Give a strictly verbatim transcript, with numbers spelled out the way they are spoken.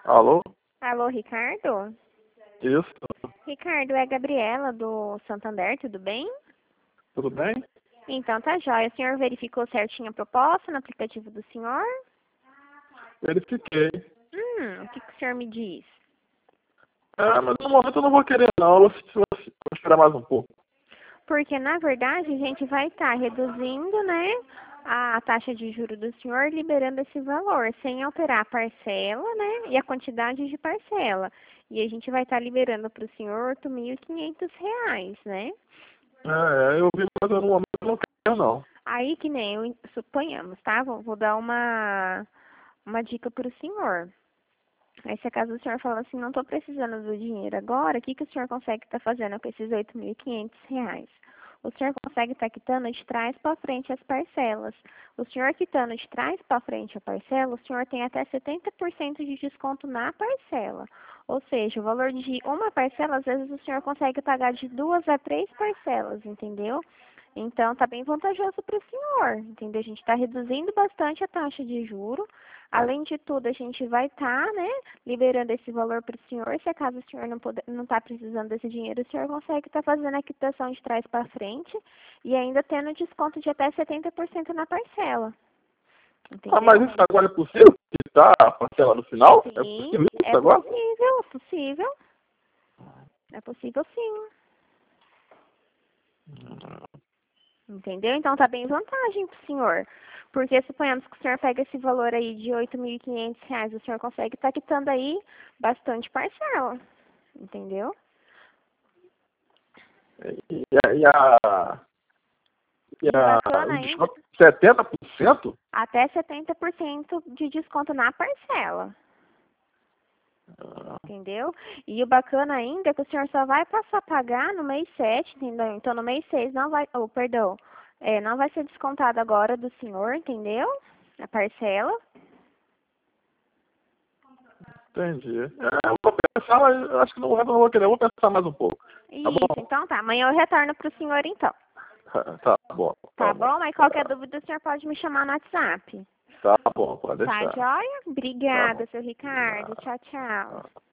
Alô? Alô, Ricardo? Isso, Ricardo, é a Gabriela do Santander, tudo bem? tudo bem? Então tá jóia. O senhor verificou certinho a proposta no aplicativo do senhor? Verifiquei. Hum, o que, que o senhor me diz? Ah, mas no momento eu não vou querer não, eu vou, vou, vou esperar mais um pouco. Porque, na verdade, a gente vai estar reduzindo, né, a taxa de juros do senhor, liberando esse valor, sem alterar a parcela, né, e a quantidade de parcela. E a gente vai estar liberando para o senhor oito mil e quinhentos reais, né? É, eu vi, mas eu no momento eu não quero não. Aí que nem, eu- suponhamos, tá? Vou, vou dar uma, uma dica para o senhor. Aí se acaso o senhor fala assim, não estou precisando do dinheiro agora, o que, que o senhor consegue estar fazendo com esses oito mil e quinhentos reais? O senhor consegue estar quitando de trás para frente as parcelas. O senhor quitando de trás para frente a parcela, o senhor tem até setenta por cento de desconto na parcela. Ou seja, o valor de uma parcela, às vezes o senhor consegue pagar de duas a três parcelas, entendeu? Então, tá bem vantajoso para o senhor, entendeu? A gente está reduzindo bastante a taxa de juro. Além de tudo, a gente vai estar, tá, né, liberando esse valor para o senhor. Se acaso o senhor não puder, não está precisando desse dinheiro, o senhor consegue estar tá fazendo a quitação de trás para frente e ainda tendo desconto de até setenta por cento na parcela. Ah, mas Entendeu? isso agora é possível quitar a parcela no final? É Sim, possível é isso agora? possível, é possível. É possível sim. Entendeu? Então tá bem vantagem pro senhor. Porque suponhamos que o senhor pega esse valor aí de oito mil e quinhentos reais, o senhor consegue estar quitando aí bastante parcela. Entendeu? E, a, e, a, e E o a, bacana o ainda, desconto setenta por cento? até setenta por cento de desconto na parcela. Ah, Entendeu? E o bacana ainda é que o senhor só vai passar a pagar no mês sete, entendeu? Então no mês seis não vai, oh, perdão, é, não vai ser descontado agora do senhor, entendeu? A parcela. entendi. É, eu vou pensar, mas eu acho que no momento eu não vou querer, eu vou pensar mais um pouco. Tá Isso, bom? então tá. Amanhã eu retorno pro senhor então. Tá bom, tá Tá bom. bom? Mas qualquer dúvida o senhor pode me chamar no WhatsApp. Tá bom, pode Tá, deixar. joia? Tá bom. Obrigada, seu Ricardo. Nada. Tchau, tchau.